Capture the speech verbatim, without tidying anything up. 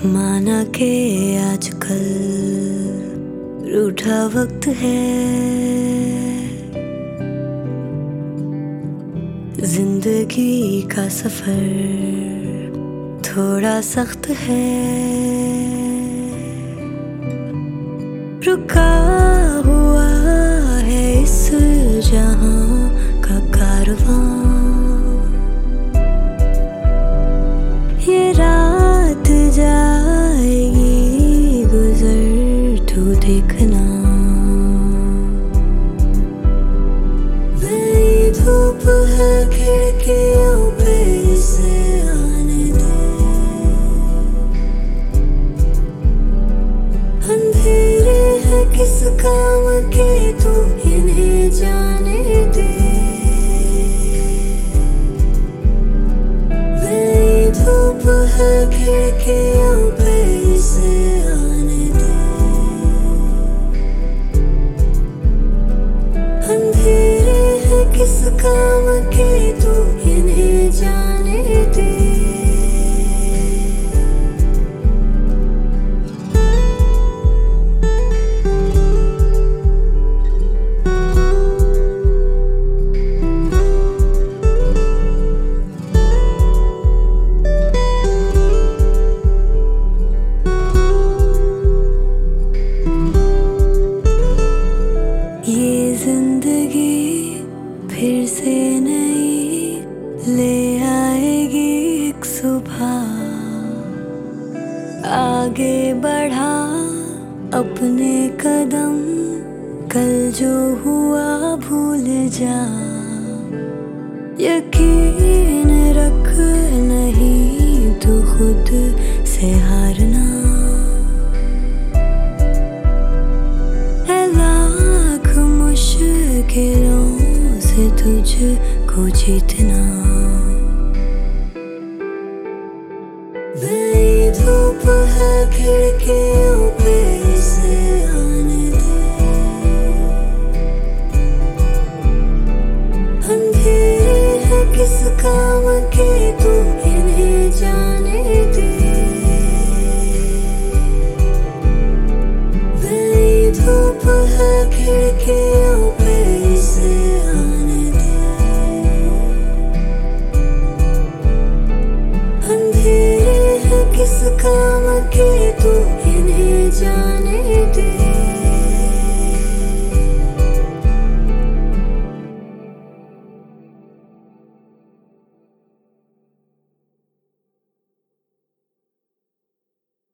माना के आजकल रूठा वक्त है, जिंदगी का सफर थोड़ा सख्त है। रुका हुआ है इस जहां का कारवां, ये रात जाएगी गुजर तू देखना। नई धूप है खिड़कियों पे इसे आने दे, अंधेरे है किस काम के तू इन्हें जाने दे। नई धूप है खिड़कियों पे इसे आने दे, अंधेरे है किस काम के तू इन्हें जाने दे। ये जिंदगी फिर से नई ले आएगी एक सुबह, आगे बढ़ा अपने कदम, कल जो हुआ भूल जा। यकीन रख नहीं तू खुद से हारना, मुश्किलों से तुझको जीतना। नई धूप है खिड़कियों